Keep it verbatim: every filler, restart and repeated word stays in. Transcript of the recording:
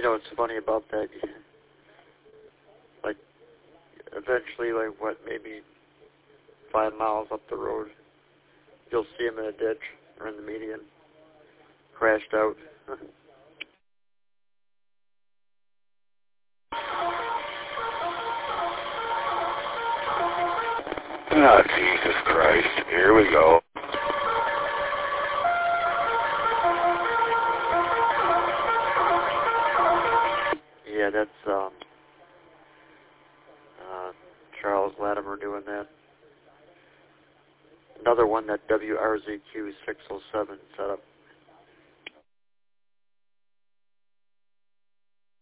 You know what's funny about that? Like, eventually, like, what, maybe five miles up the road, you'll see him in a ditch or in the median, crashed out. Oh, Jesus Christ. Here we go. Yeah, that's um, uh, Charles Latimer doing that. Another one that W R Z Q six oh seven set up.